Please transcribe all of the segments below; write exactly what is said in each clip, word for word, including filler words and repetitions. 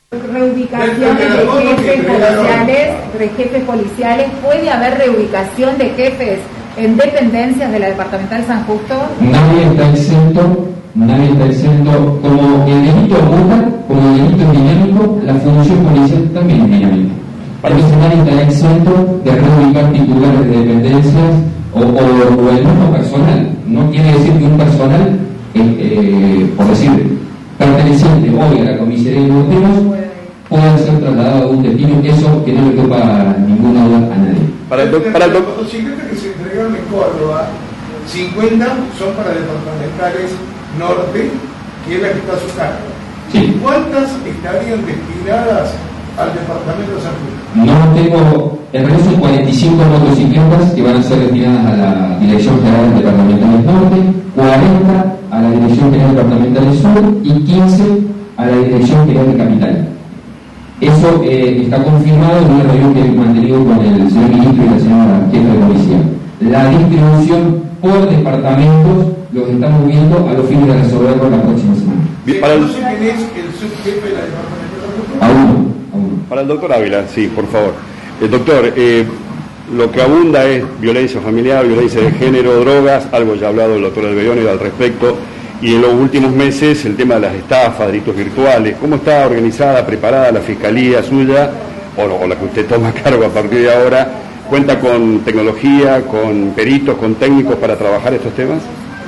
Reubicación de jefes policiales, de jefes policiales, ¿puede haber reubicación de jefes en dependencias de la departamental San Justo? Nadie está exento, nadie está exento. Como el delito oculta, como el delito es dinámico, la función policial también es dinámica. Entonces nadie está exento de reubicar titulares de dependencias o, o, o el mismo personal. No quiere decir que un personal, eh, eh, por decir, perteneciente hoy a la comisaría de Morteros pueda ser trasladado a un destino, eso que no le toca ninguna duda a nadie. Para el doctor, para el doctor. Los motocicletas que se entregaron en Córdoba, cincuenta son para departamentales norte, que es la que está a su cargo. Sí. ¿Cuántas estarían destinadas al departamento de San Justo? No tengo, en realidad son cuarenta y cinco motocicletas que van a ser destinadas a la Dirección General Departamentales Norte, cuarenta a la Dirección General Departamentales Sur y quince a la Dirección General de Capital. Eso eh, está confirmado en una reunión que he mantenido con el señor ministro y la señora jefa de policía. La distribución por departamentos los estamos viendo a los fines de resolverlo la próxima semana. Bien, para el... ¿Quién es el subjefe de la departamento de San Justo? A uno. Para el doctor Ávila, sí, por favor. El doctor, eh, lo que abunda es violencia familiar, violencia de género, drogas, algo ya ha hablado el doctor Alberoni al respecto, y en los últimos meses el tema de las estafas, delitos virtuales. ¿Cómo está organizada, preparada la fiscalía suya, o, o la que usted toma a cargo a partir de ahora? ¿Cuenta con tecnología, con peritos, con técnicos para trabajar estos temas?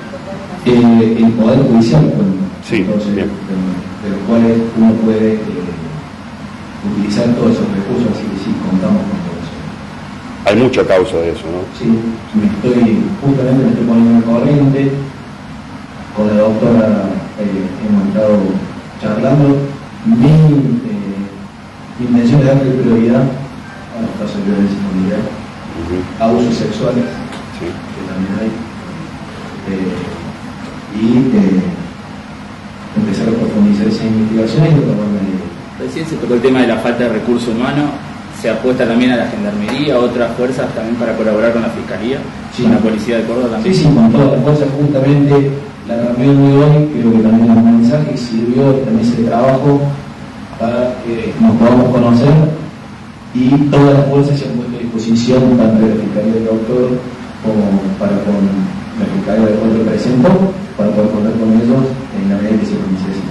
Eh, el Poder Judicial, con, sí, entonces, bien. De, de los cuales uno puede... Eh, utilizar todos esos recursos, así que sí, contamos con todo eso. Hay mucha causa de eso, ¿no? Sí, me estoy, justamente me estoy poniendo en corriente, con la doctora eh, hemos estado charlando, mi, eh, mi intención es darle prioridad a los casos de violencia familiar, uh-huh. Abusos sexuales, sí. Que también hay, eh, y eh, empezar a profundizar esa investigación y tomar medidas. Recién se tocó el tema de la falta de recurso humano, se apuesta también a la gendarmería, a otras fuerzas también para colaborar con la fiscalía, sí. Con la policía de Córdoba también. Sí, sí, con todas las fuerzas. Justamente la reunión de hoy, creo que también el mensaje sirvió también ese trabajo para que nos podamos conocer y todas las fuerzas se han puesto a disposición, tanto de la fiscalía del doctor como para con la fiscalía del cual represento, para poder contar con ellos en la medida que se necesite.